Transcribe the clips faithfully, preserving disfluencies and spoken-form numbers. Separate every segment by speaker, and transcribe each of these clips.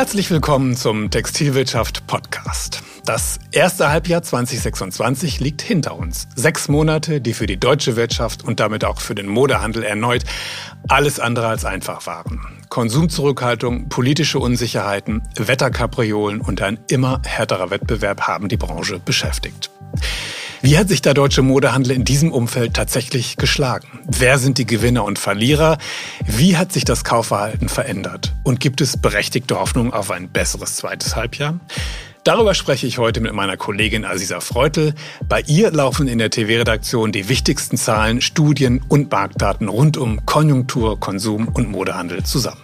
Speaker 1: Herzlich willkommen zum Textilwirtschaft-Podcast. Das erste Halbjahr zwanzig sechsundzwanzig liegt hinter uns. Sechs Monate, die für die deutsche Wirtschaft und damit auch für den Modehandel erneut alles andere als einfach waren. Konsumzurückhaltung, politische Unsicherheiten, Wetterkapriolen und ein immer härterer Wettbewerb haben die Branche beschäftigt. Wie hat sich der deutsche Modehandel in diesem Umfeld tatsächlich geschlagen? Wer sind die Gewinner und Verlierer? Wie hat sich das Kaufverhalten verändert? Und gibt es berechtigte Hoffnung auf ein besseres zweites Halbjahr? Darüber spreche ich heute mit meiner Kollegin Aziza Freutel. Bei ihr laufen in der T V-Redaktion die wichtigsten Zahlen, Studien und Marktdaten rund um Konjunktur, Konsum und Modehandel zusammen.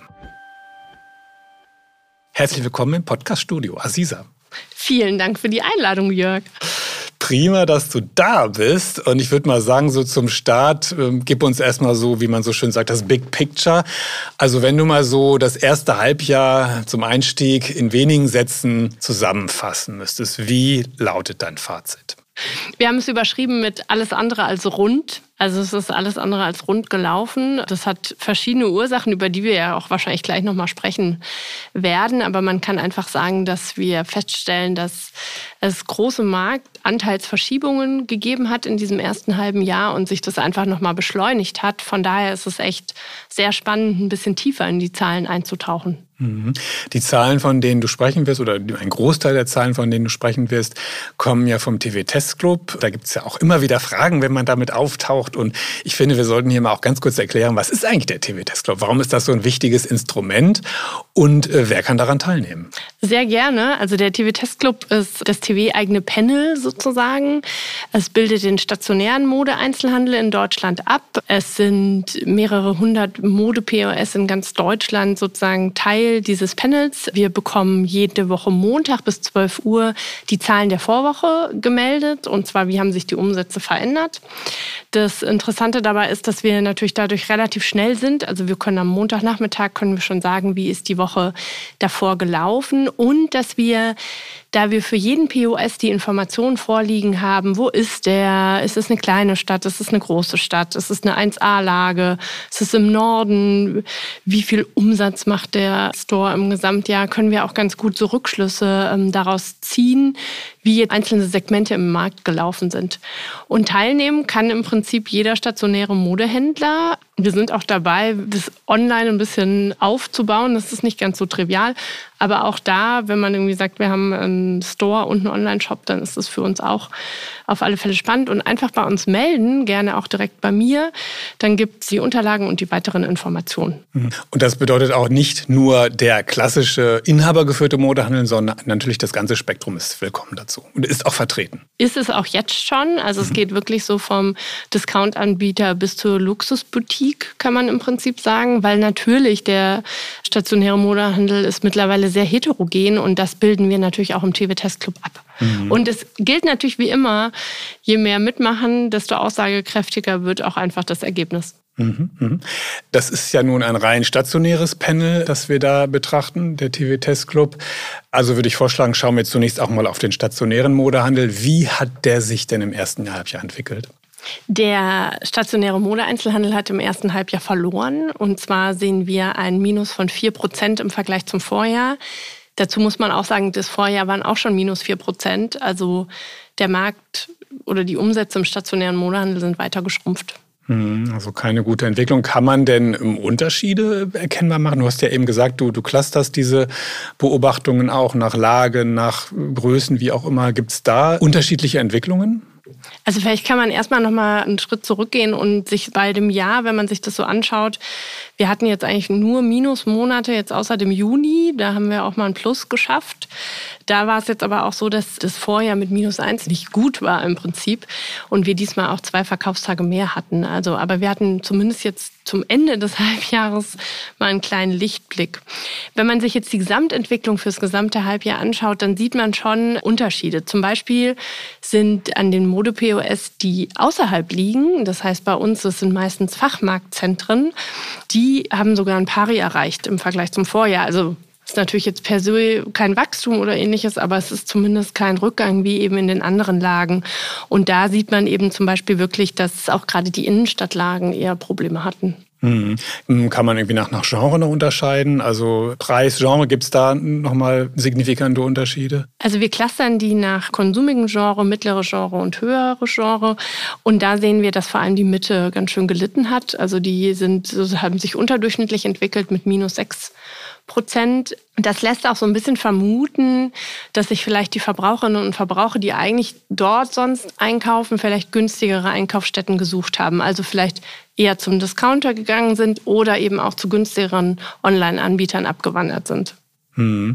Speaker 1: Herzlich willkommen im Podcast-Studio, Aziza.
Speaker 2: Vielen Dank für die Einladung, Jörg.
Speaker 1: Prima, dass du da bist. Und ich würde mal sagen, so zum Start, äh, gib uns erstmal so, wie man so schön sagt, das Big Picture. Also wenn du mal so das erste Halbjahr zum Einstieg in wenigen Sätzen zusammenfassen müsstest, wie lautet dein Fazit?
Speaker 2: Wir haben es überschrieben mit alles andere als rund. Also es ist alles andere als rund gelaufen. Das hat verschiedene Ursachen, über die wir ja auch wahrscheinlich gleich nochmal sprechen werden. Aber man kann einfach sagen, dass wir feststellen, dass es große Marktanteilsverschiebungen gegeben hat in diesem ersten halben Jahr und sich das einfach nochmal beschleunigt hat. Von daher ist es echt sehr spannend, ein bisschen tiefer in die Zahlen einzutauchen.
Speaker 1: Die Zahlen, von denen du sprechen wirst, oder ein Großteil der Zahlen, von denen du sprechen wirst, kommen ja vom T V-Testclub. Da gibt es ja auch immer wieder Fragen, wenn man damit auftaucht. Und ich finde, wir sollten hier mal auch ganz kurz erklären, was ist eigentlich der T V-Testclub? Warum ist das so ein wichtiges Instrument? Und äh, wer kann daran teilnehmen?
Speaker 2: Sehr gerne. Also der T V-Testclub ist das T V-eigene Panel sozusagen. Es bildet den stationären Modeeinzelhandel in Deutschland ab. Es sind mehrere hundert Mode-P O S in ganz Deutschland sozusagen Teil dieses Panels. Wir bekommen jede Woche Montag bis zwölf Uhr die Zahlen der Vorwoche gemeldet. Und zwar, wie haben sich die Umsätze verändert. Das Interessante dabei ist, dass wir natürlich dadurch relativ schnell sind. Also wir können am Montagnachmittag können wir schon sagen, wie ist die Woche davor gelaufen. Und dass wir, da wir für jeden P O S die Informationen vorliegen haben, wo ist der, ist es eine kleine Stadt, ist es eine große Stadt, ist es eine eins A-Lage, ist es im Norden, wie viel Umsatz macht der Store im Gesamtjahr, können wir auch ganz gut so Rückschlüsse ähm, daraus ziehen, wie jetzt einzelne Segmente im Markt gelaufen sind. Und teilnehmen kann im Prinzip jeder stationäre Modehändler. Wir sind auch dabei, das online ein bisschen aufzubauen. Das ist nicht ganz so trivial. Aber auch da, wenn man irgendwie sagt, wir haben einen Store und einen Online-Shop, dann ist das für uns auch auf alle Fälle spannend. Und einfach bei uns melden, gerne auch direkt bei mir. Dann gibt es die Unterlagen und die weiteren Informationen.
Speaker 1: Und das bedeutet auch nicht nur der klassische inhabergeführte Modehandel, sondern natürlich das ganze Spektrum ist willkommen dazu und ist auch vertreten.
Speaker 2: Ist es auch jetzt schon. Also es geht wirklich so vom Discount-Anbieter bis zur Luxusboutique, kann man im Prinzip sagen. Weil natürlich der stationäre Modehandel ist mittlerweile sehr heterogen und das bilden wir natürlich auch im T V-Testclub ab. Mhm. Und es gilt natürlich wie immer, je mehr mitmachen, desto aussagekräftiger wird auch einfach das Ergebnis.
Speaker 1: Das ist ja nun ein rein stationäres Panel, das wir da betrachten, der T V-Testclub. Also würde ich vorschlagen, schauen wir zunächst auch mal auf den stationären Modehandel. Wie hat der sich denn im ersten Halbjahr entwickelt?
Speaker 2: Der stationäre Modeeinzelhandel hat im ersten Halbjahr verloren. Und zwar sehen wir ein Minus von vier Prozent im Vergleich zum Vorjahr. Dazu muss man auch sagen, das Vorjahr waren auch schon minus vier Prozent. Also der Markt oder die Umsätze im stationären Modehandel sind weiter geschrumpft.
Speaker 1: Also keine gute Entwicklung. Kann man denn Unterschiede erkennbar machen? Du hast ja eben gesagt, du, du clusterst diese Beobachtungen auch nach Lage, nach Größen, wie auch immer. Gibt es da unterschiedliche Entwicklungen?
Speaker 2: Also vielleicht kann man erstmal noch mal einen Schritt zurückgehen und sich bei dem Jahr, wenn man sich das so anschaut, wir hatten jetzt eigentlich nur Minusmonate, jetzt außer dem Juni, da haben wir auch mal ein Plus geschafft. Da war es jetzt aber auch so, dass das Vorjahr mit minus eins nicht gut war im Prinzip und wir diesmal auch zwei Verkaufstage mehr hatten. Also, aber wir hatten zumindest jetzt zum Ende des Halbjahres mal einen kleinen Lichtblick. Wenn man sich jetzt die Gesamtentwicklung fürs gesamte Halbjahr anschaut, dann sieht man schon Unterschiede. Zum Beispiel sind an den Mode-P O S, die außerhalb liegen, das heißt bei uns, das sind meistens Fachmarktzentren, die haben sogar ein Pari erreicht im Vergleich zum Vorjahr. Also ist natürlich jetzt per se kein Wachstum oder ähnliches, aber es ist zumindest kein Rückgang wie eben in den anderen Lagen. Und da sieht man eben zum Beispiel wirklich, dass auch gerade die Innenstadtlagen eher Probleme hatten.
Speaker 1: Hm. Kann man irgendwie nach, nach Genre noch unterscheiden? Also Preis, Genre, gibt es da nochmal signifikante Unterschiede?
Speaker 2: Also wir clustern die nach konsumigem Genre, mittlere Genre und höhere Genre. Und da sehen wir, dass vor allem die Mitte ganz schön gelitten hat. Also die sind, haben sich unterdurchschnittlich entwickelt mit minus sechs Prozent. Das lässt auch so ein bisschen vermuten, dass sich vielleicht die Verbraucherinnen und Verbraucher, die eigentlich dort sonst einkaufen, vielleicht günstigere Einkaufsstätten gesucht haben. Also vielleicht eher zum Discounter gegangen sind oder eben auch zu günstigeren Online-Anbietern abgewandert sind.
Speaker 1: Hm.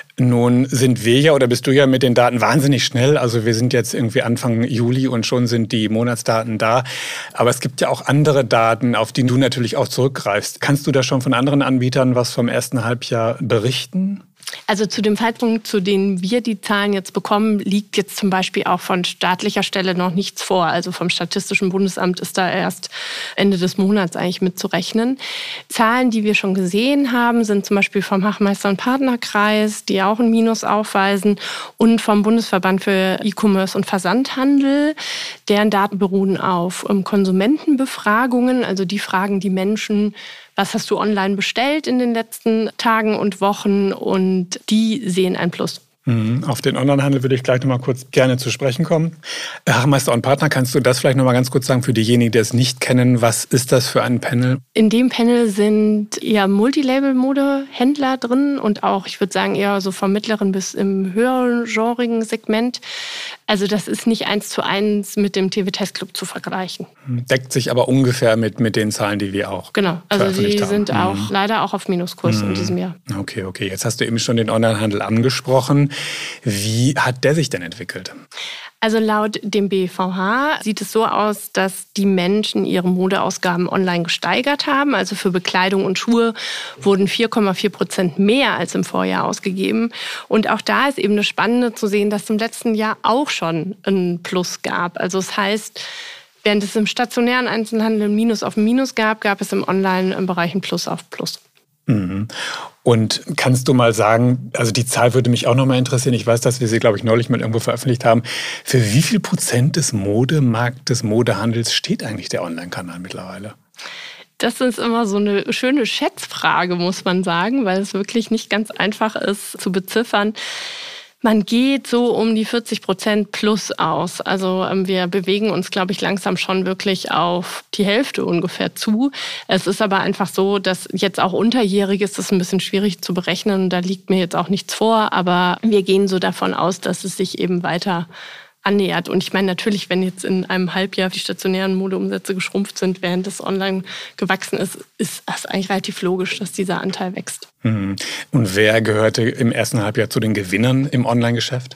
Speaker 1: Nun sind wir ja, oder bist du ja mit den Daten wahnsinnig schnell. Also wir sind jetzt irgendwie Anfang Juli und schon sind die Monatsdaten da. Aber es gibt ja auch andere Daten, auf die du natürlich auch zurückgreifst. Kannst du da schon von anderen Anbietern was vom ersten Halbjahr berichten?
Speaker 2: Also zu dem Zeitpunkt, zu dem wir die Zahlen jetzt bekommen, liegt jetzt zum Beispiel auch von staatlicher Stelle noch nichts vor. Also vom Statistischen Bundesamt ist da erst Ende des Monats eigentlich mit zu rechnen. Zahlen, die wir schon gesehen haben, sind zum Beispiel vom Hachmeister- und Partnerkreis, die auch ein Minus aufweisen, und vom Bundesverband für E-Commerce und Versandhandel. Deren Daten beruhen auf Konsumentenbefragungen, also die fragen die Menschen, was hast du online bestellt in den letzten Tagen und Wochen, und die sehen ein Plus.
Speaker 1: Auf den Onlinehandel würde ich gleich noch mal kurz gerne zu sprechen kommen. Hachmeister und Partner, kannst du das vielleicht noch mal ganz kurz sagen für diejenigen, die es nicht kennen? Was ist das für ein Panel?
Speaker 2: In dem Panel sind eher Multilabel-Modehändler drin und auch, ich würde sagen, eher so vom mittleren bis im höheren genrigen Segment. Also das ist nicht eins zu eins mit dem T V Test Club zu vergleichen.
Speaker 1: Deckt sich aber ungefähr mit, mit den Zahlen, die wir auch
Speaker 2: Genau, also die
Speaker 1: haben.
Speaker 2: sind auch
Speaker 1: mhm.
Speaker 2: leider auch auf Minuskurs mhm. in diesem Jahr.
Speaker 1: Okay, okay. Jetzt hast du eben schon den Onlinehandel angesprochen. Wie hat der sich denn entwickelt?
Speaker 2: Also laut dem B V H sieht es so aus, dass die Menschen ihre Modeausgaben online gesteigert haben. Also für Bekleidung und Schuhe wurden vier Komma vier Prozent mehr als im Vorjahr ausgegeben. Und auch da ist eben das Spannende zu sehen, dass es im letzten Jahr auch schon ein Plus gab. Also das heißt, während es im stationären Einzelhandel ein Minus auf ein Minus gab, gab es im Online-Bereich ein Plus auf Plus.
Speaker 1: Mhm. Und kannst du mal sagen, also die Zahl würde mich auch noch mal interessieren, ich weiß, dass wir sie, glaube ich, neulich mal irgendwo veröffentlicht haben, für wie viel Prozent des Modemarktes, Modehandels steht eigentlich der Online-Kanal mittlerweile?
Speaker 2: Das ist immer so eine schöne Schätzfrage, muss man sagen, weil es wirklich nicht ganz einfach ist zu beziffern. Man geht so um die vierzig Prozent plus aus. Also wir bewegen uns, glaube ich, langsam schon wirklich auf die Hälfte ungefähr zu. Es ist aber einfach so, dass jetzt auch unterjährig ist das ein bisschen schwierig zu berechnen. Da liegt mir jetzt auch nichts vor. Aber wir gehen so davon aus, dass es sich eben weiter annähert. Und ich meine natürlich, wenn jetzt in einem Halbjahr die stationären Modeumsätze geschrumpft sind, während das online gewachsen ist, ist das eigentlich relativ logisch, dass dieser Anteil wächst.
Speaker 1: Und wer gehörte im ersten Halbjahr zu den Gewinnern im Online-Geschäft?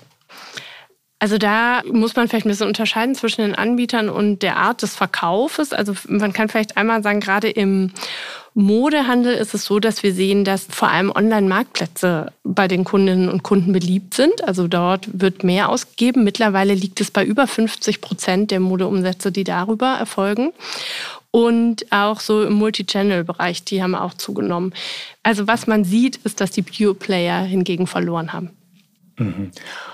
Speaker 2: Also da muss man vielleicht ein bisschen unterscheiden zwischen den Anbietern und der Art des Verkaufes. Also man kann vielleicht einmal sagen, gerade im Modehandel ist es so, dass wir sehen, dass vor allem Online-Marktplätze bei den Kundinnen und Kunden beliebt sind. Also dort wird mehr ausgegeben. Mittlerweile liegt es bei über fünfzig Prozent der Modeumsätze, die darüber erfolgen. Und auch so im Multi-Channel-Bereich, die haben auch zugenommen. Also was man sieht, ist, dass die Pure-Player hingegen verloren haben.
Speaker 1: Mhm.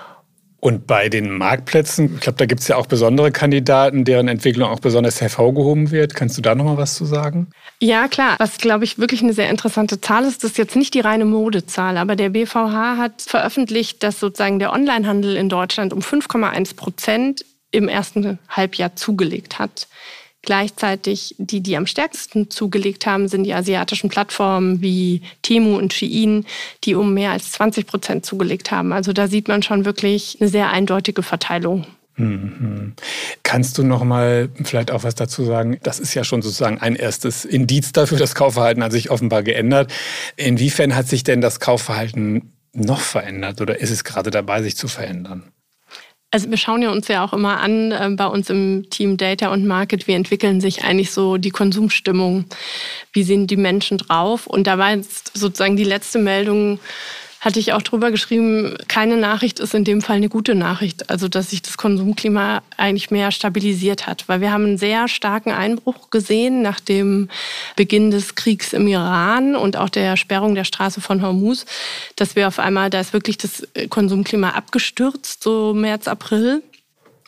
Speaker 1: Und bei den Marktplätzen, ich glaube, da gibt es ja auch besondere Kandidaten, deren Entwicklung auch besonders hervorgehoben wird. Kannst du da noch mal was zu sagen?
Speaker 2: Ja, klar. Was, glaube ich, wirklich eine sehr interessante Zahl ist, das ist jetzt nicht die reine Modezahl, aber der B V H hat veröffentlicht, dass sozusagen der Onlinehandel in Deutschland um fünf Komma eins Prozent im ersten Halbjahr zugelegt hat. Gleichzeitig die, die am stärksten zugelegt haben, sind die asiatischen Plattformen wie Temu und Shein, die um mehr als zwanzig Prozent zugelegt haben. Also da sieht man schon wirklich eine sehr eindeutige Verteilung.
Speaker 1: Mhm. Kannst du noch mal vielleicht auch was dazu sagen? Das ist ja schon sozusagen ein erstes Indiz dafür, das Kaufverhalten hat sich offenbar geändert. Inwiefern hat sich denn das Kaufverhalten noch verändert oder ist es gerade dabei, sich zu verändern?
Speaker 2: Also wir schauen ja uns ja auch immer an, äh, bei uns im Team Data und Market, wie entwickeln sich eigentlich so die Konsumstimmung, wie sind die Menschen drauf? Und da war jetzt sozusagen die letzte Meldung, hatte ich auch drüber geschrieben, keine Nachricht ist in dem Fall eine gute Nachricht. Also dass sich das Konsumklima eigentlich mehr stabilisiert hat. Weil wir haben einen sehr starken Einbruch gesehen nach dem Beginn des Kriegs im Iran und auch der Sperrung der Straße von Hormuz, dass wir auf einmal, da ist wirklich das Konsumklima abgestürzt, so März, April.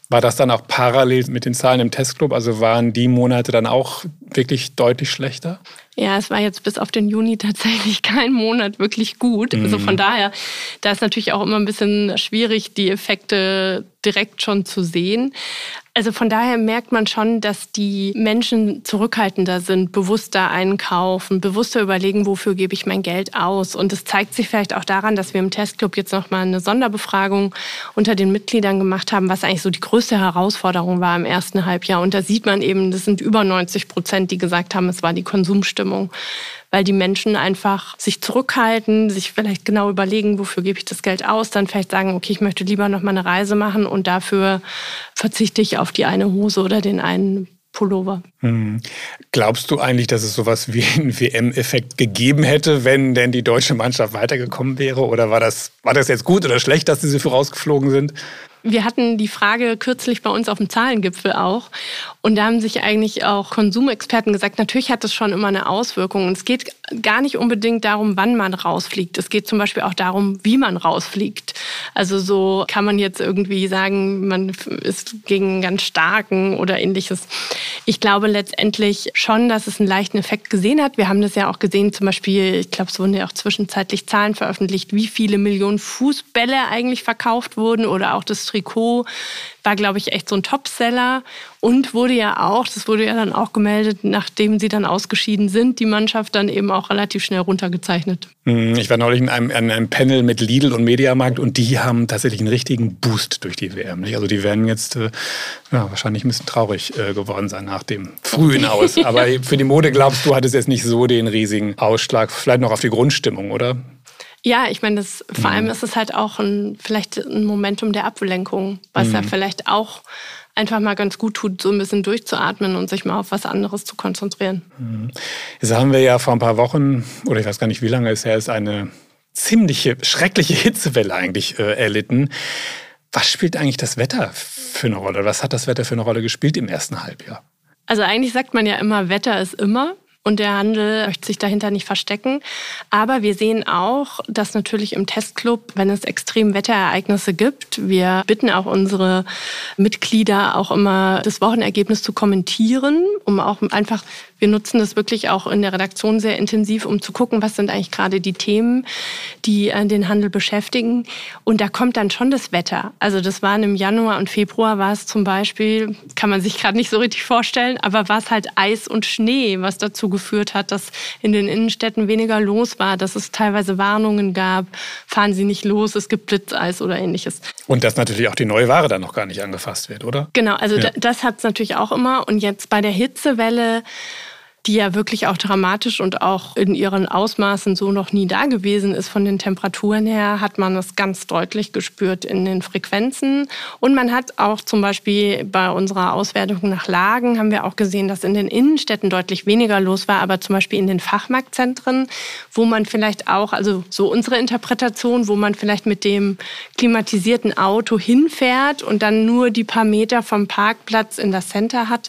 Speaker 1: War das dann auch parallel mit den Zahlen im Testclub? Also waren die Monate dann auch wirklich deutlich schlechter?
Speaker 2: Ja, es war jetzt bis auf den Juni tatsächlich kein Monat wirklich gut. Mhm. Also von daher, da ist natürlich auch immer ein bisschen schwierig, die Effekte direkt schon zu sehen. Also von daher merkt man schon, dass die Menschen zurückhaltender sind, bewusster einkaufen, bewusster überlegen, wofür gebe ich mein Geld aus. Und es zeigt sich vielleicht auch daran, dass wir im Testclub jetzt nochmal eine Sonderbefragung unter den Mitgliedern gemacht haben, was eigentlich so die größte Herausforderung war im ersten Halbjahr. Und da sieht man eben, das sind über neunzig Prozent, die gesagt haben, es war die Konsumstimmung. Weil die Menschen einfach sich zurückhalten, sich vielleicht genau überlegen, wofür gebe ich das Geld aus, dann vielleicht sagen, okay, ich möchte lieber noch mal eine Reise machen und dafür verzichte ich auf die eine Hose oder den einen Pullover.
Speaker 1: Hm. Glaubst du eigentlich, dass es sowas wie einen W M-Effekt gegeben hätte, wenn denn die deutsche Mannschaft weitergekommen wäre? Oder war das, war das jetzt gut oder schlecht, dass sie vorausgeflogen sind?
Speaker 2: Wir hatten die Frage kürzlich bei uns auf dem Zahlengipfel auch. Und da haben sich eigentlich auch Konsumexperten gesagt, natürlich hat das schon immer eine Auswirkung. Und es geht gar nicht unbedingt darum, wann man rausfliegt. Es geht zum Beispiel auch darum, wie man rausfliegt. Also so kann man jetzt irgendwie sagen, man ist gegen einen ganz starken oder ähnliches. Ich glaube letztendlich schon, dass es einen leichten Effekt gesehen hat. Wir haben das ja auch gesehen, zum Beispiel, ich glaube, es wurden ja auch zwischenzeitlich Zahlen veröffentlicht, wie viele Millionen Fußbälle eigentlich verkauft wurden oder auch das Trikot war, glaube ich, echt so ein Topseller und wurde ja auch, das wurde ja dann auch gemeldet, nachdem sie dann ausgeschieden sind, die Mannschaft dann eben auch relativ schnell runtergezeichnet. Ich war neulich in einem, in einem Panel mit Lidl und Mediamarkt und die haben tatsächlich einen richtigen Boost durch die W M. Also die werden jetzt äh, ja, wahrscheinlich ein bisschen traurig äh, geworden sein nach dem frühen Aus. Aber für die Mode, glaubst du, hat es jetzt nicht so den riesigen Ausschlag, vielleicht noch auf die Grundstimmung, oder? Ja, ich meine, das, vor allem ist es halt auch ein, vielleicht ein Momentum der Ablenkung, was mhm. ja vielleicht auch einfach mal ganz gut tut, so ein bisschen durchzuatmen und sich mal auf was anderes zu konzentrieren. Mhm. Jetzt haben wir ja vor ein paar Wochen, oder ich weiß gar nicht, wie lange es her ist, eine ziemliche, schreckliche Hitzewelle eigentlich äh, erlitten. Was spielt eigentlich das Wetter für eine Rolle? Was hat das Wetter für eine Rolle gespielt im ersten Halbjahr? Also eigentlich sagt man ja immer, Wetter ist immer. Und der Handel möchte sich dahinter nicht verstecken. Aber wir sehen auch, dass natürlich im Testclub, wenn es extreme Wetterereignisse gibt, wir bitten auch unsere Mitglieder auch immer, das Wochenergebnis zu kommentieren, um auch einfach, wir nutzen das wirklich auch in der Redaktion sehr intensiv, um zu gucken, was sind eigentlich gerade die Themen, die den Handel beschäftigen. Und da kommt dann schon das Wetter. Also das waren im Januar und Februar, war es zum Beispiel, kann man sich gerade nicht so richtig vorstellen, aber war es halt Eis und Schnee, was dazu geführt hat, dass in den Innenstädten weniger los war, dass es teilweise Warnungen gab, fahren Sie nicht los, es gibt Blitzeis oder ähnliches. Und dass natürlich auch die neue Ware dann noch gar nicht angefasst wird, oder? Genau, also ja. Das hat es natürlich auch immer. Und jetzt bei der Hitzewelle, die ja wirklich auch dramatisch und auch in ihren Ausmaßen so noch nie da gewesen ist von den Temperaturen her, hat man es ganz deutlich gespürt in den Frequenzen. Und man hat auch zum Beispiel bei unserer Auswertung nach Lagen, haben wir auch gesehen, dass in den Innenstädten deutlich weniger los war, aber zum Beispiel in den Fachmarktzentren, wo man vielleicht auch, also so unsere Interpretation, wo man vielleicht mit dem klimatisierten Auto hinfährt und dann nur die paar Meter vom Parkplatz in das Center hat.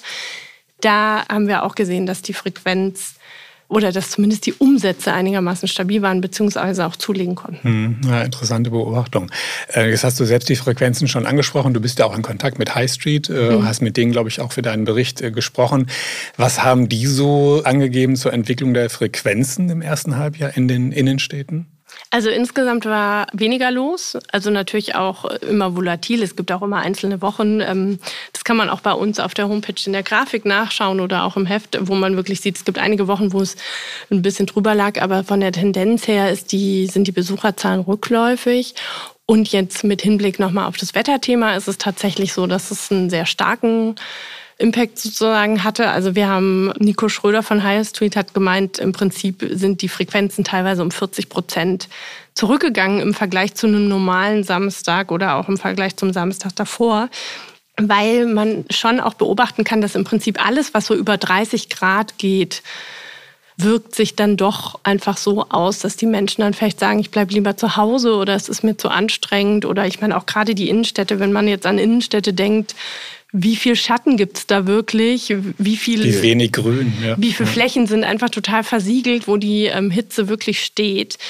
Speaker 2: Da haben wir auch gesehen, dass die Frequenz oder dass zumindest die Umsätze einigermaßen stabil waren, beziehungsweise auch zulegen konnten. Ja, interessante Beobachtung. Jetzt hast du selbst die Frequenzen schon angesprochen. Du bist ja auch in Kontakt mit High Street, mhm. hast mit denen, glaube ich, auch für deinen Bericht gesprochen. Was haben die so angegeben zur Entwicklung der Frequenzen im ersten Halbjahr in den Innenstädten? Also insgesamt war weniger los, also natürlich auch immer volatil. Es gibt auch immer einzelne Wochen. Das kann man auch bei uns auf der Homepage in der Grafik nachschauen oder auch im Heft, wo man wirklich sieht, es gibt einige Wochen, wo es ein bisschen drüber lag, aber von der Tendenz her ist die, sind die Besucherzahlen rückläufig. Und jetzt mit Hinblick nochmal auf das Wetterthema ist es tatsächlich so, dass es einen sehr starken Impact sozusagen hatte. Also wir haben, Nico Schröder von High Street hat gemeint, im Prinzip sind die Frequenzen teilweise um vierzig Prozent zurückgegangen im Vergleich zu einem normalen Samstag oder auch im Vergleich zum Samstag davor, weil man schon auch beobachten kann, dass im Prinzip alles, was so über dreißig Grad geht, wirkt sich dann doch einfach so aus, dass die Menschen dann vielleicht sagen, ich bleibe lieber zu Hause oder es ist mir zu anstrengend. Oder ich meine auch gerade die Innenstädte, wenn man jetzt an Innenstädte denkt, wie viel Schatten gibt es da wirklich? Wie viel, wie wenig Grün. Ja. Wie viele Flächen sind einfach total versiegelt, wo die ähm, Hitze wirklich steht?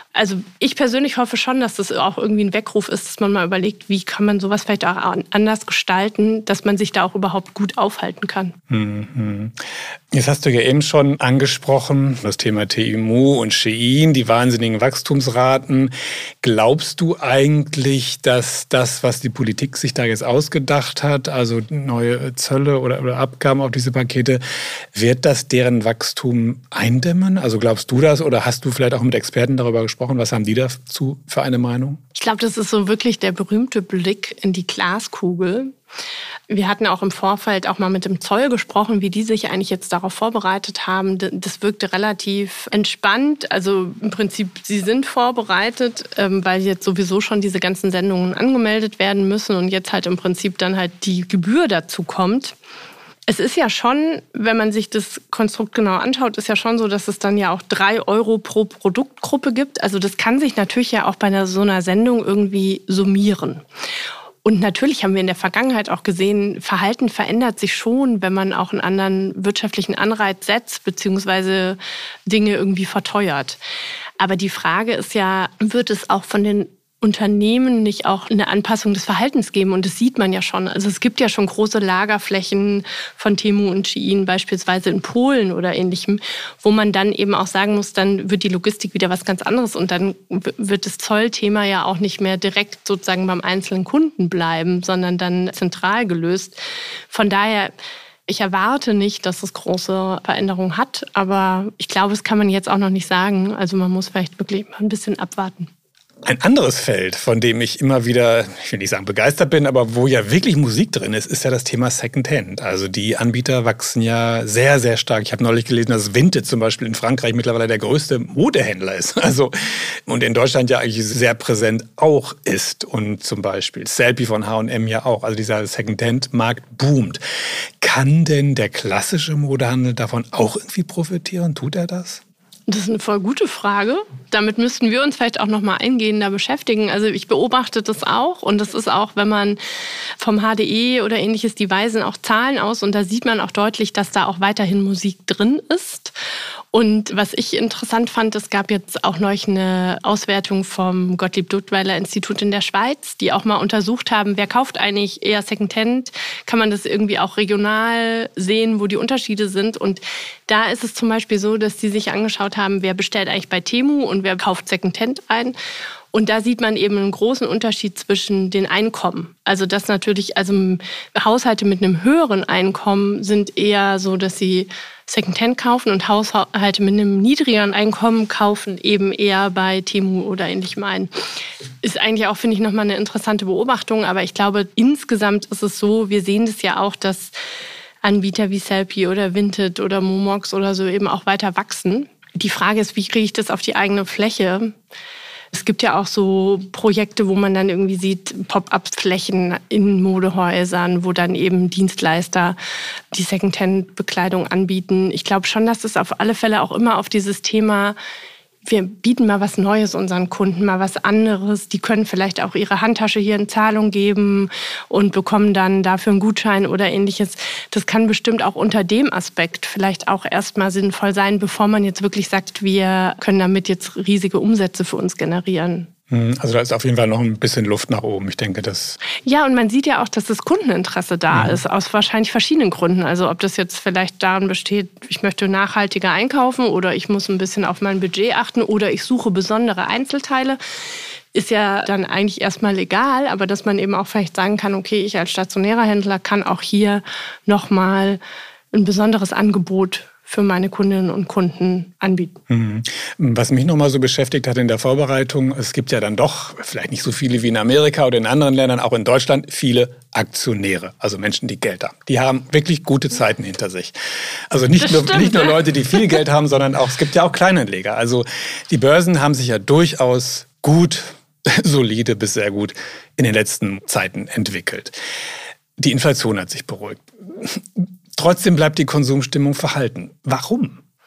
Speaker 2: Also ich persönlich hoffe schon, dass das auch irgendwie ein Weckruf ist, dass man mal überlegt, wie kann man sowas vielleicht auch anders gestalten, dass man sich da auch überhaupt gut aufhalten kann.
Speaker 1: Mhm. Jetzt hast du ja eben schon angesprochen, das Thema Temu und Shein, die wahnsinnigen Wachstumsraten. Glaubst du eigentlich, dass das, was die Politik sich da jetzt ausgedacht hat, also neue Zölle oder, oder Abgaben auf diese Pakete, wird das deren Wachstum eindämmen? Also glaubst du das oder hast du vielleicht auch mit Experten darüber gesprochen? Was haben die dazu für eine Meinung?
Speaker 2: Ich glaube, das ist so wirklich der berühmte Blick in die Glaskugel. Wir hatten auch im Vorfeld auch mal mit dem Zoll gesprochen, wie die sich eigentlich jetzt darauf vorbereitet haben. Das wirkte relativ entspannt. Also im Prinzip, sie sind vorbereitet, weil jetzt sowieso schon diese ganzen Sendungen angemeldet werden müssen und jetzt halt im Prinzip dann halt die Gebühr dazu kommt. Es ist ja schon, wenn man sich das Konstrukt genau anschaut, ist ja schon so, dass es dann ja auch drei Euro pro Produktgruppe gibt. Also das kann sich natürlich ja auch bei einer, so einer Sendung irgendwie summieren. Und natürlich haben wir in der Vergangenheit auch gesehen, Verhalten verändert sich schon, wenn man auch einen anderen wirtschaftlichen Anreiz setzt, beziehungsweise Dinge irgendwie verteuert. Aber die Frage ist ja, wird es auch von den Unternehmen nicht auch eine Anpassung des Verhaltens geben? Und das sieht man ja schon. Also es gibt ja schon große Lagerflächen von Temu und Shein, beispielsweise in Polen oder Ähnlichem, wo man dann eben auch sagen muss, dann wird die Logistik wieder was ganz anderes und dann wird das Zollthema ja auch nicht mehr direkt sozusagen beim einzelnen Kunden bleiben, sondern dann zentral gelöst. Von daher, ich erwarte nicht, dass es große Veränderungen hat, aber ich glaube, das kann man jetzt auch noch nicht sagen. Also man muss vielleicht wirklich mal ein bisschen abwarten.
Speaker 1: Ein anderes Feld, von dem ich immer wieder, ich will nicht sagen begeistert bin, aber wo ja wirklich Musik drin ist, ist ja das Thema Secondhand. Also die Anbieter wachsen ja sehr, sehr stark. Ich habe neulich gelesen, dass Vinted zum Beispiel in Frankreich mittlerweile der größte Modehändler ist. Also, und in Deutschland ja eigentlich sehr präsent auch ist. Und zum Beispiel Selfie von H und M ja auch. Also dieser Secondhand-Markt boomt. Kann denn der klassische Modehandel davon auch irgendwie profitieren? Tut er das?
Speaker 2: Das ist eine voll gute Frage. Damit müssten wir uns vielleicht auch noch mal eingehender beschäftigen. Also ich beobachte das auch und das ist auch, wenn man vom H D E oder Ähnliches, die weisen auch Zahlen aus und da sieht man auch deutlich, dass da auch weiterhin Musik drin ist. Und was ich interessant fand, es gab jetzt auch neulich eine Auswertung vom Gottlieb-Duttweiler-Institut in der Schweiz, die auch mal untersucht haben, wer kauft eigentlich eher Secondhand? Kann man das irgendwie auch regional sehen, wo die Unterschiede sind? Und da ist es zum Beispiel so, dass die sich angeschaut haben, wer bestellt eigentlich bei Temu und wer kauft Secondhand ein. Und da sieht man eben einen großen Unterschied zwischen den Einkommen. Also das natürlich, also Haushalte mit einem höheren Einkommen sind eher so, dass sie Secondhand kaufen und Haushalte mit einem niedrigeren Einkommen kaufen eben eher bei Temu oder Ähnlichem ein. Ist eigentlich auch, finde ich, nochmal eine interessante Beobachtung. Aber ich glaube, insgesamt ist es so, wir sehen das ja auch, dass Anbieter wie Selfie oder Vinted oder Momox oder so eben auch weiter wachsen. Die Frage ist, wie kriege ich das auf die eigene Fläche? Es gibt ja auch so Projekte, wo man dann irgendwie sieht, Pop-up-Flächen in Modehäusern, wo dann eben Dienstleister die Secondhand-Bekleidung anbieten. Ich glaube schon, dass es auf alle Fälle auch immer auf dieses Thema, wir bieten mal was Neues unseren Kunden, mal was anderes. Die können vielleicht auch ihre Handtasche hier in Zahlung geben und bekommen dann dafür einen Gutschein oder Ähnliches. Das kann bestimmt auch unter dem Aspekt vielleicht auch erstmal sinnvoll sein, bevor man jetzt wirklich sagt, wir können damit jetzt riesige Umsätze für uns generieren.
Speaker 1: Also da ist auf jeden Fall noch ein bisschen Luft nach oben. Ich denke, das...
Speaker 2: Ja, und man sieht ja auch, dass das Kundeninteresse da mhm. ist, aus wahrscheinlich verschiedenen Gründen. Also ob das jetzt vielleicht darin besteht, ich möchte nachhaltiger einkaufen oder ich muss ein bisschen auf mein Budget achten oder ich suche besondere Einzelteile, ist ja dann eigentlich erstmal egal. Aber dass man eben auch vielleicht sagen kann, okay, ich als stationärer Händler kann auch hier nochmal ein besonderes Angebot für meine Kundinnen und Kunden anbieten.
Speaker 1: Was mich noch mal so beschäftigt hat in der Vorbereitung, es gibt ja dann doch, vielleicht nicht so viele wie in Amerika oder in anderen Ländern, auch in Deutschland, viele Aktionäre, also Menschen, die Geld haben. Die haben wirklich gute Zeiten hinter sich. Also nicht, nur, nicht nur Leute, die viel Geld haben, sondern auch, es gibt ja auch Kleinanleger. Also die Börsen haben sich ja durchaus gut, solide bis sehr gut in den letzten Zeiten entwickelt. Die Inflation hat sich beruhigt. Trotzdem bleibt die Konsumstimmung verhalten. Warum?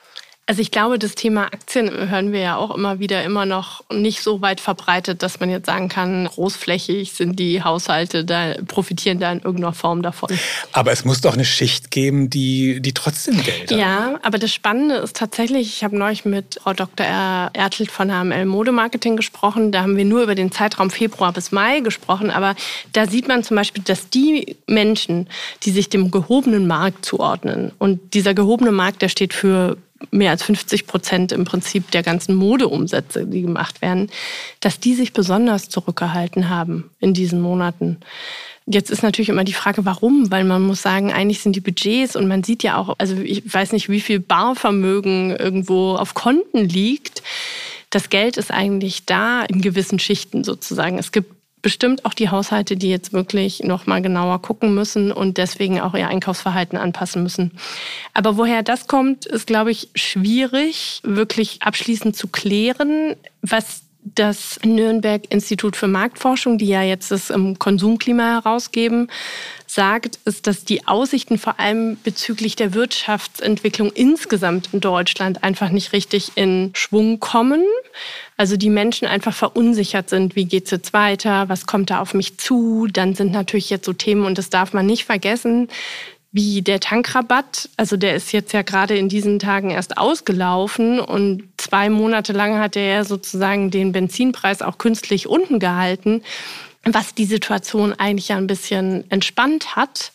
Speaker 2: Also ich glaube, das Thema Aktien hören wir ja auch immer wieder immer noch nicht so weit verbreitet, dass man jetzt sagen kann, großflächig sind die Haushalte, da profitieren da in irgendeiner Form davon.
Speaker 1: Aber es muss doch eine Schicht geben, die, die trotzdem Geld hat.
Speaker 2: Ja, aber das Spannende ist tatsächlich, ich habe neulich mit Frau Doktor Ertelt von H M L Modemarketing gesprochen, da haben wir nur über den Zeitraum Februar bis Mai gesprochen, aber da sieht man zum Beispiel, dass die Menschen, die sich dem gehobenen Markt zuordnen, und dieser gehobene Markt, der steht für mehr als fünfzig Prozent im Prinzip der ganzen Modeumsätze, die gemacht werden, dass die sich besonders zurückgehalten haben in diesen Monaten. Jetzt ist natürlich immer die Frage, warum? Weil man muss sagen, eigentlich sind die Budgets und man sieht ja auch, also ich weiß nicht, wie viel Barvermögen irgendwo auf Konten liegt. Das Geld ist eigentlich da in gewissen Schichten sozusagen. Es gibt bestimmt auch die Haushalte, die jetzt wirklich noch mal genauer gucken müssen und deswegen auch ihr Einkaufsverhalten anpassen müssen. Aber woher das kommt, ist, glaube ich, schwierig, wirklich abschließend zu klären. Was das Nürnberg-Institut für Marktforschung, die ja jetzt das im Konsumklima herausgeben, sagt, ist, dass die Aussichten vor allem bezüglich der Wirtschaftsentwicklung insgesamt in Deutschland einfach nicht richtig in Schwung kommen. Also die Menschen einfach verunsichert sind, wie geht's jetzt weiter, was kommt da auf mich zu. Dann sind natürlich jetzt so Themen, und das darf man nicht vergessen, wie der Tankrabatt. Also der ist jetzt ja gerade in diesen Tagen erst ausgelaufen und zwei Monate lang hat er ja sozusagen den Benzinpreis auch künstlich unten gehalten, was die Situation eigentlich ja ein bisschen entspannt hat.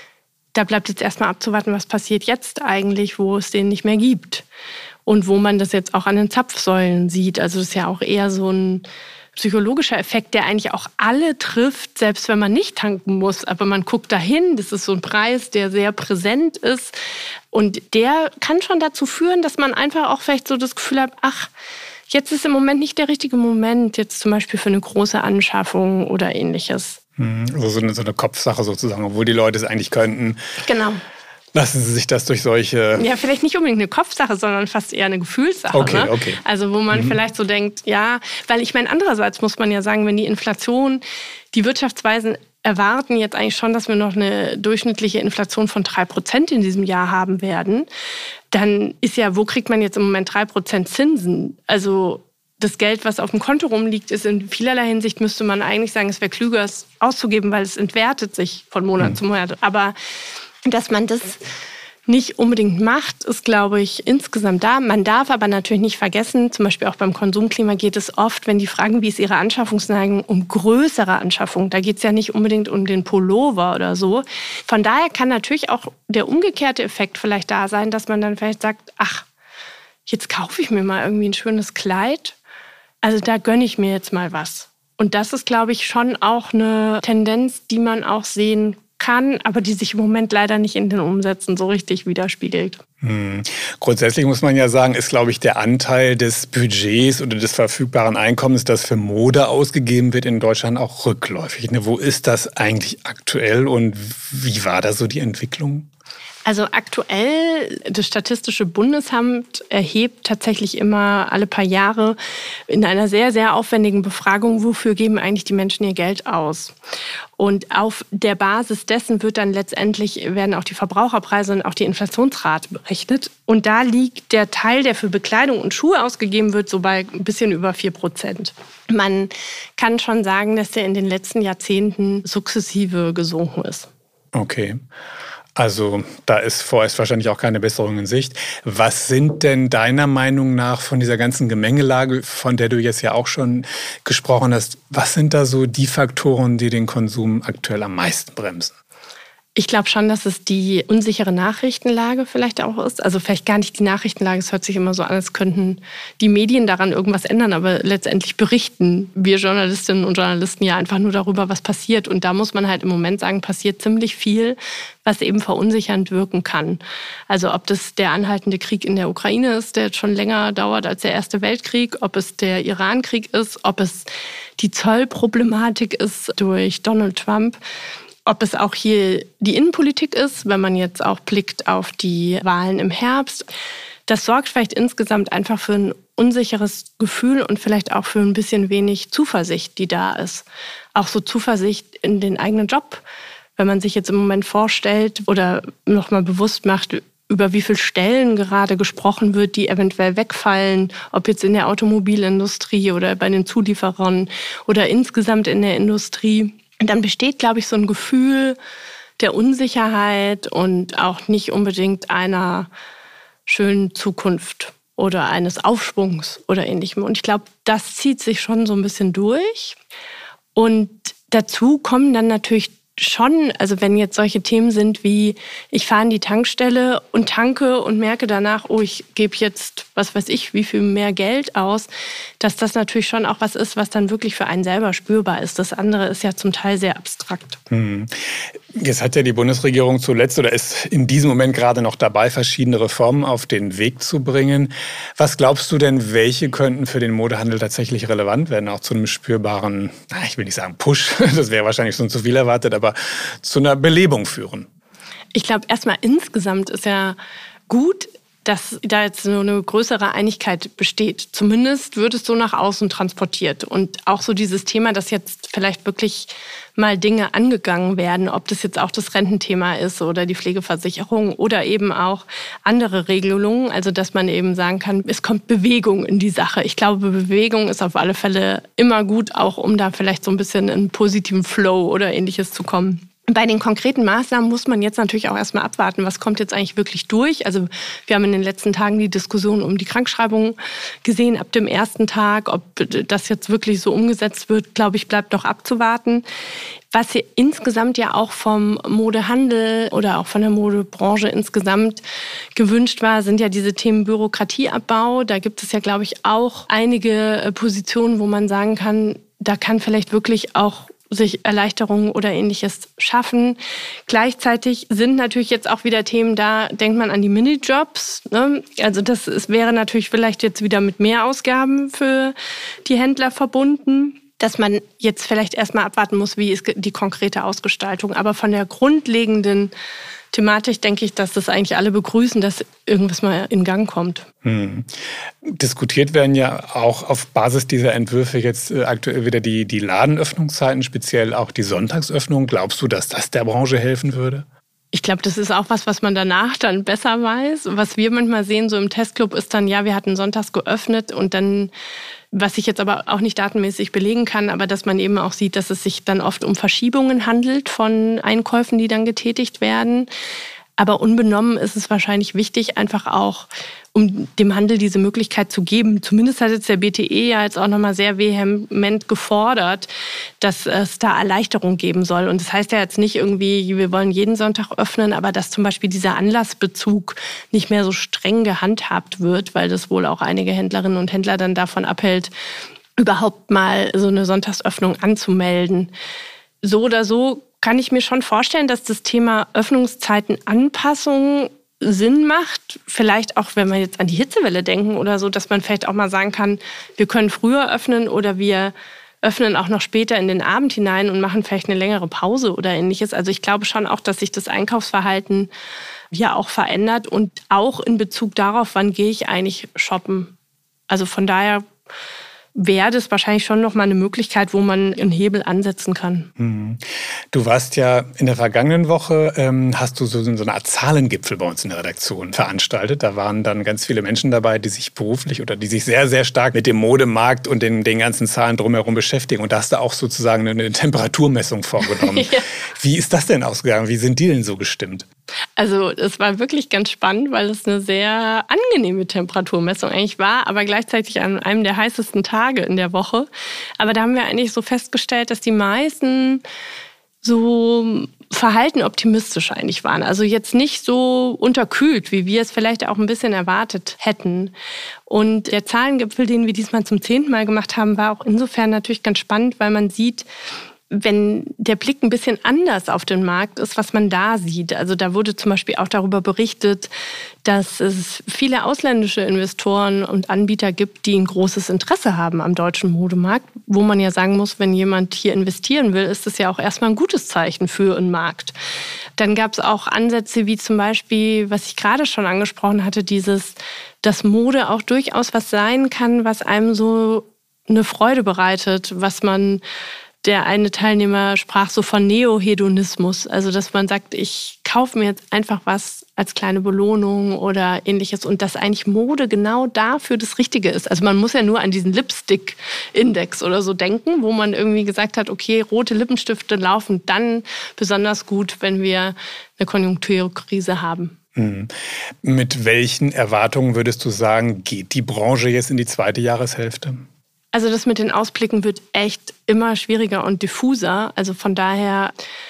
Speaker 2: Da bleibt jetzt erstmal abzuwarten, was passiert jetzt eigentlich, wo es den nicht mehr gibt. Und wo man das jetzt auch an den Zapfsäulen sieht. Also das ist ja auch eher so ein psychologischer Effekt, der eigentlich auch alle trifft, selbst wenn man nicht tanken muss. Aber man guckt dahin, das ist so ein Preis, der sehr präsent ist. Und der kann schon dazu führen, dass man einfach auch vielleicht so das Gefühl hat, ach, jetzt ist im Moment nicht der richtige Moment, jetzt zum Beispiel für eine große Anschaffung oder Ähnliches.
Speaker 1: Also so eine, so eine Kopfsache sozusagen, obwohl die Leute es eigentlich könnten.
Speaker 2: Genau.
Speaker 1: Lassen Sie sich das durch solche...
Speaker 2: Ja, vielleicht nicht unbedingt eine Kopfsache, sondern fast eher eine Gefühlssache.
Speaker 1: Okay,
Speaker 2: ne?
Speaker 1: okay.
Speaker 2: Also wo man mhm. vielleicht so denkt, ja, weil ich meine, andererseits muss man ja sagen, wenn die Inflation, die Wirtschaftsweisen erwarten jetzt eigentlich schon, dass wir noch eine durchschnittliche Inflation von drei Prozent in diesem Jahr haben werden, dann ist ja, wo kriegt man jetzt im Moment drei Prozent Zinsen? Also das Geld, was auf dem Konto rumliegt, ist in vielerlei Hinsicht, müsste man eigentlich sagen, es wäre klüger, es auszugeben, weil es entwertet sich von Monat mhm. zu Monat. Aber dass man das nicht unbedingt macht, ist, glaube ich, insgesamt da. Man darf aber natürlich nicht vergessen, zum Beispiel auch beim Konsumklima geht es oft, wenn die fragen, wie ist ihre Anschaffungsneigung, um größere Anschaffungen. Da geht es ja nicht unbedingt um den Pullover oder so. Von daher kann natürlich auch der umgekehrte Effekt vielleicht da sein, dass man dann vielleicht sagt, ach, jetzt kaufe ich mir mal irgendwie ein schönes Kleid. Also da gönne ich mir jetzt mal was. Und das ist, glaube ich, schon auch eine Tendenz, die man auch sehen kann. kann, aber die sich im Moment leider nicht in den Umsätzen so richtig widerspiegelt.
Speaker 1: Hm. Grundsätzlich muss man ja sagen, ist, glaube ich, der Anteil des Budgets oder des verfügbaren Einkommens, das für Mode ausgegeben wird in Deutschland, auch rückläufig. Ne? Wo ist das eigentlich aktuell und wie war da so die Entwicklung?
Speaker 2: Also aktuell, das Statistische Bundesamt erhebt tatsächlich immer alle paar Jahre in einer sehr, sehr aufwendigen Befragung, wofür geben eigentlich die Menschen ihr Geld aus. Und auf der Basis dessen wird dann letztendlich, werden auch die Verbraucherpreise und auch die Inflationsrate berechnet. Und da liegt der Teil, der für Bekleidung und Schuhe ausgegeben wird, so bei ein bisschen über vier Prozent. Man kann schon sagen, dass der in den letzten Jahrzehnten sukzessive gesunken ist.
Speaker 1: Okay. Also da ist vorerst wahrscheinlich auch keine Besserung in Sicht. Was sind denn deiner Meinung nach von dieser ganzen Gemengelage, von der du jetzt ja auch schon gesprochen hast, was sind da so die Faktoren, die den Konsum aktuell am meisten bremsen?
Speaker 2: Ich glaube schon, dass es die unsichere Nachrichtenlage vielleicht auch ist. Also vielleicht gar nicht die Nachrichtenlage. Es hört sich immer so an, als könnten die Medien daran irgendwas ändern. Aber letztendlich berichten wir Journalistinnen und Journalisten ja einfach nur darüber, was passiert. Und da muss man halt im Moment sagen, passiert ziemlich viel, was eben verunsichernd wirken kann. Also ob das der anhaltende Krieg in der Ukraine ist, der jetzt schon länger dauert als der Erste Weltkrieg, ob es der Iran-Krieg ist, ob es die Zollproblematik ist durch Donald Trump. Ob es auch hier die Innenpolitik ist, wenn man jetzt auch blickt auf die Wahlen im Herbst. Das sorgt vielleicht insgesamt einfach für ein unsicheres Gefühl und vielleicht auch für ein bisschen wenig Zuversicht, die da ist. Auch so Zuversicht in den eigenen Job. Wenn man sich jetzt im Moment vorstellt oder nochmal bewusst macht, über wie viele Stellen gerade gesprochen wird, die eventuell wegfallen, ob jetzt in der Automobilindustrie oder bei den Zulieferern oder insgesamt in der Industrie. Und dann besteht, glaube ich, so ein Gefühl der Unsicherheit und auch nicht unbedingt einer schönen Zukunft oder eines Aufschwungs oder Ähnlichem. Und ich glaube, das zieht sich schon so ein bisschen durch. Und dazu kommen dann natürlich schon, also wenn jetzt solche Themen sind wie, ich fahre in die Tankstelle und tanke und merke danach, oh, ich gebe jetzt, was weiß ich, wie viel mehr Geld aus, dass das natürlich schon auch was ist, was dann wirklich für einen selber spürbar ist. Das andere ist ja zum Teil sehr abstrakt.
Speaker 1: Hm. Jetzt hat ja die Bundesregierung zuletzt oder ist in diesem Moment gerade noch dabei, verschiedene Reformen auf den Weg zu bringen. Was glaubst du denn, welche könnten für den Modehandel tatsächlich relevant werden, auch zu einem spürbaren, ich will nicht sagen Push, das wäre wahrscheinlich schon zu viel erwartet, aber zu einer Belebung führen?
Speaker 2: Ich glaube, erstmal insgesamt ist ja gut, dass da jetzt so eine größere Einigkeit besteht. Zumindest wird es so nach außen transportiert. Und auch so dieses Thema, dass jetzt vielleicht wirklich mal Dinge angegangen werden, ob das jetzt auch das Rententhema ist oder die Pflegeversicherung oder eben auch andere Regelungen. Also dass man eben sagen kann, es kommt Bewegung in die Sache. Ich glaube, Bewegung ist auf alle Fälle immer gut, auch um da vielleicht so ein bisschen in einen positiven Flow oder Ähnliches zu kommen. Bei den konkreten Maßnahmen muss man jetzt natürlich auch erstmal abwarten, was kommt jetzt eigentlich wirklich durch. Also wir haben in den letzten Tagen die Diskussion um die Krankschreibung gesehen ab dem ersten Tag. Ob das jetzt wirklich so umgesetzt wird, glaube ich, bleibt noch abzuwarten. Was hier insgesamt ja auch vom Modehandel oder auch von der Modebranche insgesamt gewünscht war, sind ja diese Themen Bürokratieabbau. Da gibt es ja, glaube ich, auch einige Positionen, wo man sagen kann, da kann vielleicht wirklich auch sich Erleichterungen oder Ähnliches schaffen. Gleichzeitig sind natürlich jetzt auch wieder Themen da, denkt man an die Minijobs. Ne? Also das ist, wäre natürlich vielleicht jetzt wieder mit mehr Ausgaben für die Händler verbunden, dass man jetzt vielleicht erstmal abwarten muss, wie ist die konkrete Ausgestaltung. Aber von der grundlegenden Thematik denke ich, dass das eigentlich alle begrüßen, dass irgendwas mal in Gang kommt.
Speaker 1: Hm. Diskutiert werden ja auch auf Basis dieser Entwürfe jetzt aktuell wieder die, die Ladenöffnungszeiten, speziell auch die Sonntagsöffnung. Glaubst du, dass das der Branche helfen würde?
Speaker 2: Ich glaube, das ist auch was, was man danach dann besser weiß. Was wir manchmal sehen, so im Testclub, ist dann, ja, wir hatten sonntags geöffnet und dann, was ich jetzt aber auch nicht datenmäßig belegen kann, aber dass man eben auch sieht, dass es sich dann oft um Verschiebungen handelt von Einkäufen, die dann getätigt werden. Aber unbenommen ist es wahrscheinlich wichtig, einfach auch, um dem Handel diese Möglichkeit zu geben. Zumindest hat jetzt der B T E ja jetzt auch nochmal sehr vehement gefordert, dass es da Erleichterung geben soll. Und das heißt ja jetzt nicht irgendwie, wir wollen jeden Sonntag öffnen, aber dass zum Beispiel dieser Anlassbezug nicht mehr so streng gehandhabt wird, weil das wohl auch einige Händlerinnen und Händler dann davon abhält, überhaupt mal so eine Sonntagsöffnung anzumelden. So oder so kann ich mir schon vorstellen, dass das Thema Öffnungszeitenanpassung Sinn macht. Vielleicht auch, wenn wir jetzt an die Hitzewelle denken oder so, dass man vielleicht auch mal sagen kann, wir können früher öffnen oder wir öffnen auch noch später in den Abend hinein und machen vielleicht eine längere Pause oder Ähnliches. Also ich glaube schon auch, dass sich das Einkaufsverhalten ja auch verändert und auch in Bezug darauf, wann gehe ich eigentlich shoppen. Also von daher wäre das wahrscheinlich schon noch mal eine Möglichkeit, wo man einen Hebel ansetzen kann.
Speaker 1: Du warst ja in der vergangenen Woche, ähm, hast du so, so eine Art Zahlengipfel bei uns in der Redaktion veranstaltet. Da waren dann ganz viele Menschen dabei, die sich beruflich oder die sich sehr, sehr stark mit dem Modemarkt und den, den ganzen Zahlen drumherum beschäftigen. Und da hast du auch sozusagen eine Temperaturmessung vorgenommen. Ja. Wie ist das denn ausgegangen? Wie sind die denn so gestimmt?
Speaker 2: Also es war wirklich ganz spannend, weil es eine sehr angenehme Temperaturmessung eigentlich war, aber gleichzeitig an einem der heißesten Tage in der Woche. Aber da haben wir eigentlich so festgestellt, dass die meisten so verhalten optimistisch eigentlich waren. Also jetzt nicht so unterkühlt, wie wir es vielleicht auch ein bisschen erwartet hätten. Und der Zahlengipfel, den wir diesmal zum zehnten Mal gemacht haben, war auch insofern natürlich ganz spannend, weil man sieht, wenn der Blick ein bisschen anders auf den Markt ist, was man da sieht. Also da wurde zum Beispiel auch darüber berichtet, dass es viele ausländische Investoren und Anbieter gibt, die ein großes Interesse haben am deutschen Modemarkt, wo man ja sagen muss, wenn jemand hier investieren will, ist das ja auch erstmal ein gutes Zeichen für einen Markt. Dann gab es auch Ansätze wie zum Beispiel, was ich gerade schon angesprochen hatte, dieses, dass Mode auch durchaus was sein kann, was einem so eine Freude bereitet, was man Der eine Teilnehmer sprach so von Neohedonismus, also dass man sagt, ich kaufe mir jetzt einfach was als kleine Belohnung oder ähnliches und dass eigentlich Mode genau dafür das Richtige ist. Also man muss ja nur an diesen Lipstick-Index oder so denken, wo man irgendwie gesagt hat, okay, rote Lippenstifte laufen dann besonders gut, wenn wir eine Konjunkturkrise haben.
Speaker 1: Mhm. Mit welchen Erwartungen würdest du sagen, geht die Branche jetzt in die zweite Jahreshälfte?
Speaker 2: Also das mit den Ausblicken wird echt immer schwieriger und diffuser. Also von daher,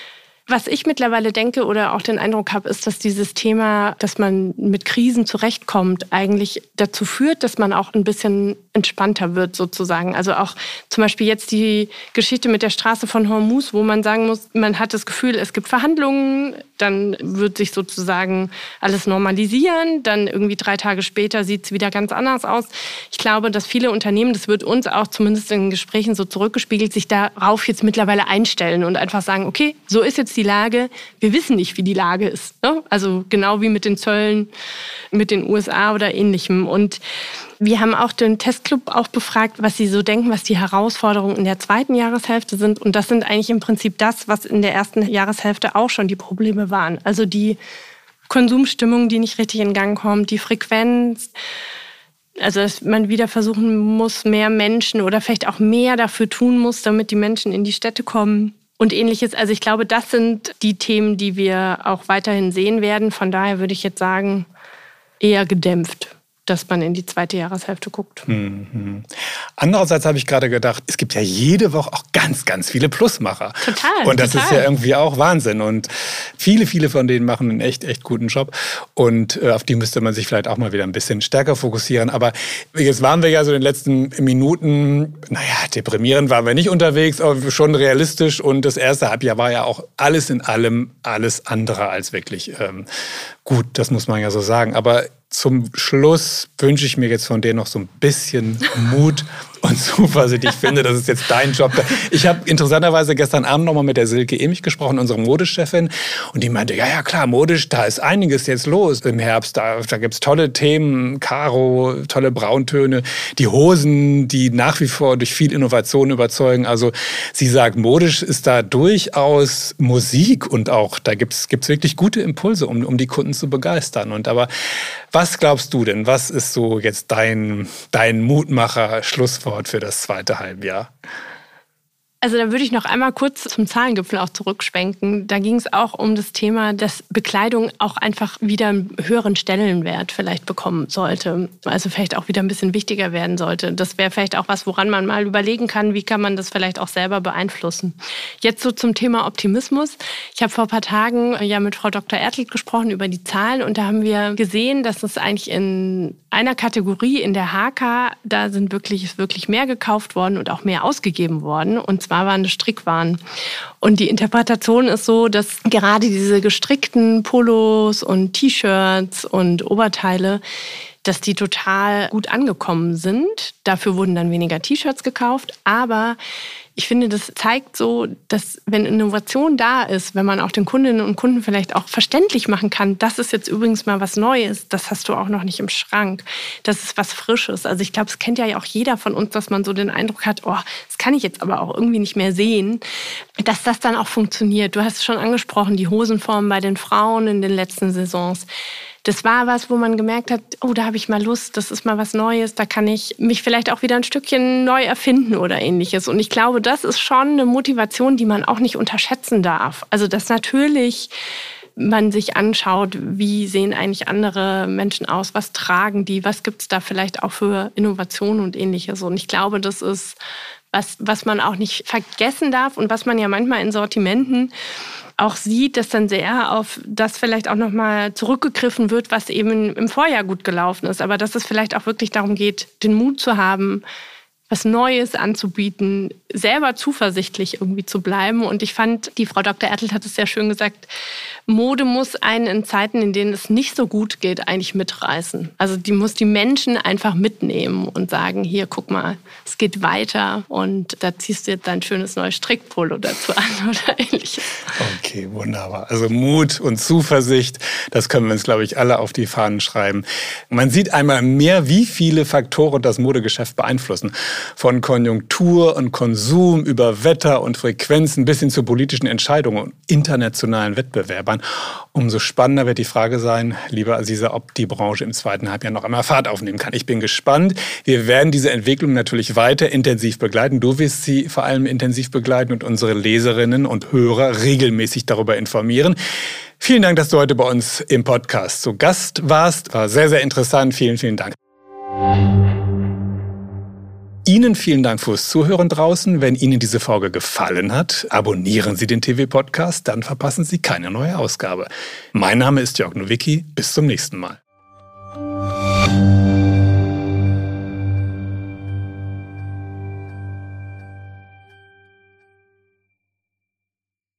Speaker 2: was ich mittlerweile denke oder auch den Eindruck habe, ist, dass dieses Thema, dass man mit Krisen zurechtkommt, eigentlich dazu führt, dass man auch ein bisschen entspannter wird sozusagen. Also auch zum Beispiel jetzt die Geschichte mit der Straße von Hormuz, wo man sagen muss, man hat das Gefühl, es gibt Verhandlungen, dann wird sich sozusagen alles normalisieren, dann irgendwie drei Tage später sieht es wieder ganz anders aus. Ich glaube, dass viele Unternehmen, das wird uns auch zumindest in Gesprächen so zurückgespiegelt, sich darauf jetzt mittlerweile einstellen und einfach sagen, okay, so ist jetzt die Lage, wir wissen nicht, wie die Lage ist. Ne? Also genau wie mit den Zöllen, mit den U S A oder Ähnlichem. Und wir haben auch den Testclub auch befragt, was sie so denken, was die Herausforderungen in der zweiten Jahreshälfte sind. Und das sind eigentlich im Prinzip das, was in der ersten Jahreshälfte auch schon die Probleme waren. Also die Konsumstimmung, die nicht richtig in Gang kommt, die Frequenz. Also dass man wieder versuchen muss, mehr Menschen oder vielleicht auch mehr dafür tun muss, damit die Menschen in die Städte kommen. Und Ähnliches. Also ich glaube, das sind die Themen, die wir auch weiterhin sehen werden. Von daher würde ich jetzt sagen, eher gedämpft, dass man in die zweite Jahreshälfte guckt.
Speaker 1: Mhm. Andererseits habe ich gerade gedacht, es gibt ja jede Woche auch ganz, ganz viele Plusmacher.
Speaker 2: Total.
Speaker 1: Und das
Speaker 2: total.
Speaker 1: ist ja irgendwie auch Wahnsinn. Und viele, viele von denen machen einen echt, echt guten Job. Und äh, auf die müsste man sich vielleicht auch mal wieder ein bisschen stärker fokussieren. Aber jetzt waren wir ja so in den letzten Minuten, naja, deprimierend waren wir nicht unterwegs, aber schon realistisch. Und das erste Halbjahr war ja auch alles in allem alles andere als wirklich ähm, gut. Das muss man ja so sagen. Aber zum Schluss wünsche ich mir jetzt von dir noch so ein bisschen Mut und Zuversicht. Ich finde, das ist jetzt dein Job. Ich habe interessanterweise gestern Abend noch mal mit der Silke Emich gesprochen, unsere Modeschefin. Und die meinte, ja, ja, klar, modisch, da ist einiges jetzt los im Herbst. Da, da gibt es tolle Themen, Karo, tolle Brauntöne, die Hosen, die nach wie vor durch viel Innovation überzeugen. Also sie sagt, modisch ist da durchaus Musik und auch da gibt es wirklich gute Impulse, um, um die Kunden zu begeistern. Und aber was glaubst du denn? Was ist so jetzt dein, dein Mutmacher-Schlusswort für das zweite Halbjahr?
Speaker 2: Also da würde ich noch einmal kurz zum Zahlengipfel auch zurückschwenken. Da ging es auch um das Thema, dass Bekleidung auch einfach wieder einen höheren Stellenwert vielleicht bekommen sollte. Also vielleicht auch wieder ein bisschen wichtiger werden sollte. Das wäre vielleicht auch was, woran man mal überlegen kann, wie kann man das vielleicht auch selber beeinflussen. Jetzt so zum Thema Optimismus. Ich habe vor ein paar Tagen ja mit Frau Doktor Ertelt gesprochen über die Zahlen und da haben wir gesehen, dass es eigentlich in einer Kategorie in der H K, da sind wirklich, ist wirklich mehr gekauft worden und auch mehr ausgegeben worden. Und zwar waren das Strickwaren. Und die Interpretation ist so, dass gerade diese gestrickten Polos und T-Shirts und Oberteile, dass die total gut angekommen sind. Dafür wurden dann weniger T-Shirts gekauft. Aber ich finde, das zeigt so, dass wenn Innovation da ist, wenn man auch den Kundinnen und Kunden vielleicht auch verständlich machen kann, das ist jetzt übrigens mal was Neues, das hast du auch noch nicht im Schrank. Das ist was Frisches. Also ich glaube, es kennt ja auch jeder von uns, dass man so den Eindruck hat, oh, das kann ich jetzt aber auch irgendwie nicht mehr sehen, dass das dann auch funktioniert. Du hast es schon angesprochen, die Hosenformen bei den Frauen in den letzten Saisons. Das war was, wo man gemerkt hat, oh, da habe ich mal Lust, das ist mal was Neues, da kann ich mich vielleicht auch wieder ein Stückchen neu erfinden oder Ähnliches. Und ich glaube, das ist schon eine Motivation, die man auch nicht unterschätzen darf. Also dass natürlich man sich anschaut, wie sehen eigentlich andere Menschen aus, was tragen die, was gibt es da vielleicht auch für Innovationen und Ähnliches. Und ich glaube, das ist was, was man auch nicht vergessen darf und was man ja manchmal in Sortimenten auch sieht, dass dann sehr auf das vielleicht auch nochmal zurückgegriffen wird, was eben im Vorjahr gut gelaufen ist. Aber dass es vielleicht auch wirklich darum geht, den Mut zu haben, was Neues anzubieten, selber zuversichtlich irgendwie zu bleiben. Und ich fand, die Frau Doktor Ertelt hat es sehr schön gesagt, Mode muss einen in Zeiten, in denen es nicht so gut geht, eigentlich mitreißen. Also die muss die Menschen einfach mitnehmen und sagen, hier, guck mal, es geht weiter und da ziehst du jetzt dein schönes neues Strickpolo dazu an oder Ähnliches.
Speaker 1: Okay, wunderbar. Also Mut und Zuversicht, das können wir uns, glaube ich, alle auf die Fahnen schreiben. Man sieht einmal mehr, wie viele Faktoren das Modegeschäft beeinflussen. Von Konjunktur und Konsum über Wetter und Frequenzen bis hin zu politischen Entscheidungen und internationalen Wettbewerbern. Umso spannender wird die Frage sein, lieber Aziza, ob die Branche im zweiten Halbjahr noch einmal Fahrt aufnehmen kann. Ich bin gespannt. Wir werden diese Entwicklung natürlich weiter intensiv begleiten. Du wirst sie vor allem intensiv begleiten und unsere Leserinnen und Hörer regelmäßig darüber informieren. Vielen Dank, dass du heute bei uns im Podcast zu Gast warst. War sehr, sehr interessant. Vielen, vielen Dank. Ihnen vielen Dank fürs Zuhören draußen. Wenn Ihnen diese Folge gefallen hat, abonnieren Sie den T V-Podcast, dann verpassen Sie keine neue Ausgabe. Mein Name ist Jörg Nowicki. Bis zum nächsten Mal.